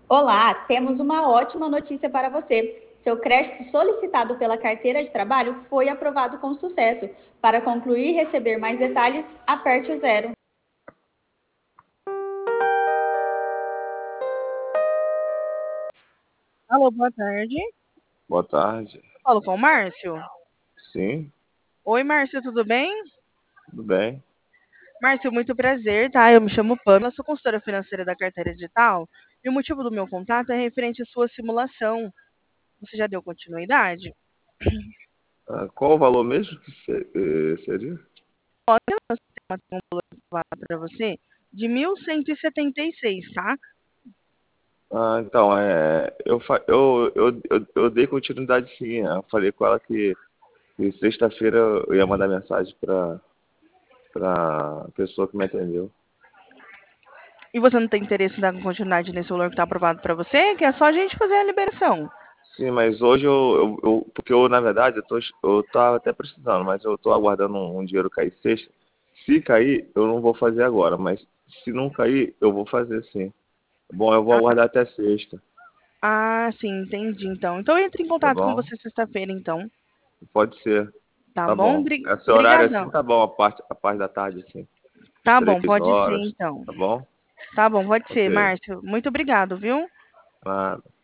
Olá, temos uma ótima notícia para você. Seu crédito solicitado pela carteira de trabalho foi aprovado com sucesso. Para concluir e receber mais detalhes, aperte o zero. Alô, boa tarde. Boa tarde. Falo com o Márcio. Sim, Oi, Márcio, tudo bem? tudo bem. Márcio, muito prazer, tá? Eu me chamo Pamela, sou consultora financeira da carteira digital e o motivo do meu contato é referente à sua simulação. Você já deu continuidade? Qual o valor mesmo que seria? Uma para você de 1.176, tá? Então, eu dei continuidade sim. Eu falei com ela que sexta-feira eu ia mandar mensagem para a pessoa que me atendeu. E você não tem interesse em dar continuidade nesse valor que está aprovado para você? Que é só a gente fazer a liberação. Sim, mas hoje porque na verdade, eu tava até precisando, mas eu tô aguardando um dinheiro cair sexta. Se cair, eu não vou fazer agora, mas se não cair, eu vou fazer sim. Bom, eu vou aguardar até sexta, Ah, sim, entendi, então. Então eu entro em tá contato com bom? você sexta-feira, então. Pode ser. Tá Tá bom? bom. Esse horário assim Brigadão. tá bom, a parte da tarde, assim. Tá bom, 3 pode ser horas, então. tá bom? Tá bom, pode ser, Ok. Márcio. Muito obrigado, viu? Nada.